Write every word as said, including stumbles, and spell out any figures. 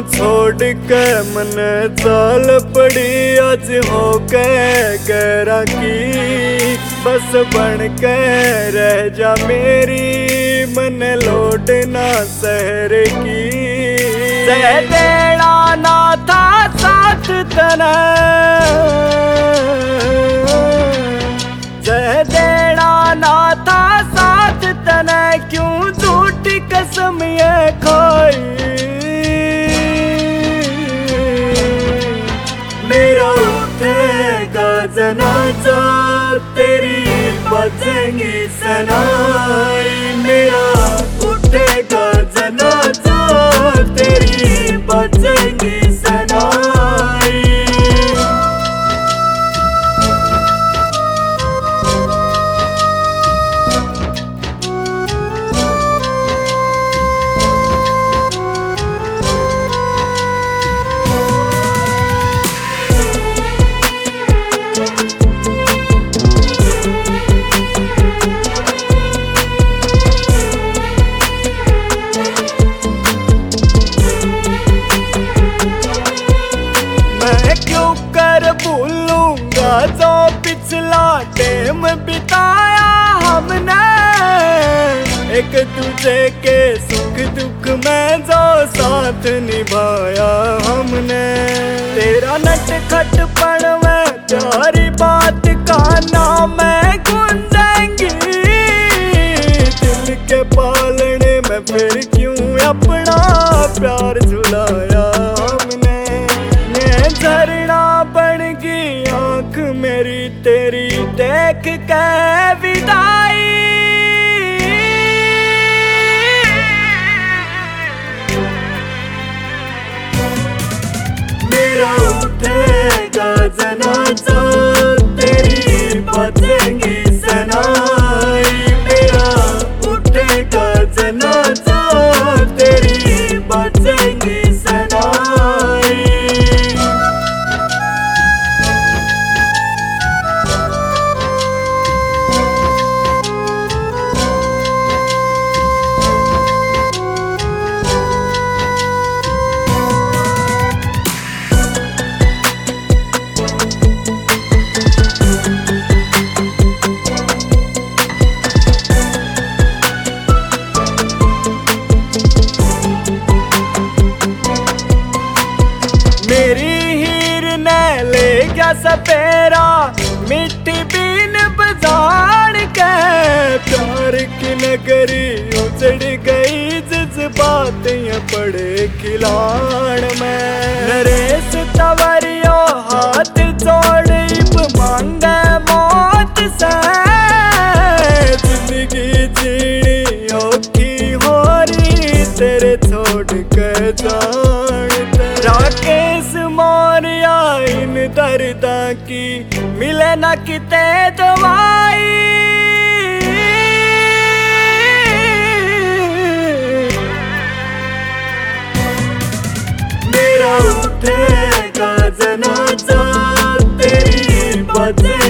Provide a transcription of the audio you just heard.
छोड़ के मन चाल पड़ी आज हो के गैरा की बस बन के रह जा मेरी मन लौटना शहर की। सह देना ना था साथ तना सह देना ना था साथ तना क्यों झूठी कसम ये खाई। मेरा उठेगा जनाजा तेरी बजेंगी सनाई। मेरा उठेगा जनाजा तेरी बजेंगी सनाई। भूलूंगा जो पिछला टाइम बिताया हमने एक दूजे के सुख दुख में जो साथ निभाया हमने। तेरा नट खट पड़ में प्यारी बात का नाम है गूंजेंगी दिल के पालने में फिर क्यों अपना प्यार झुलाया हमने। मैं झरना बन गई आँख मेरी तेरी देख के विदाई। मेरा उठेगा जनाजा तेरी बजेंगी सनाई। मेरा उठेगा जनाजा तेरी बजेंगी सनाई। मेरी हीर ने ले गया सपेरा मिट्टी बीन बजाड़ के प्यार की नगरी उजड़ गई जज्बात ये पड़े खिलाड़ में। नरेश तवरियो हाथ जोड़ मांगे मौत से जिंदगी जीनी औखी हो रही तेरे छोड़ के जान। राकेश मोरिया इन दर्दा की मिले न किते दवाई। मेरा उठेगा जनाजा तेरी बजे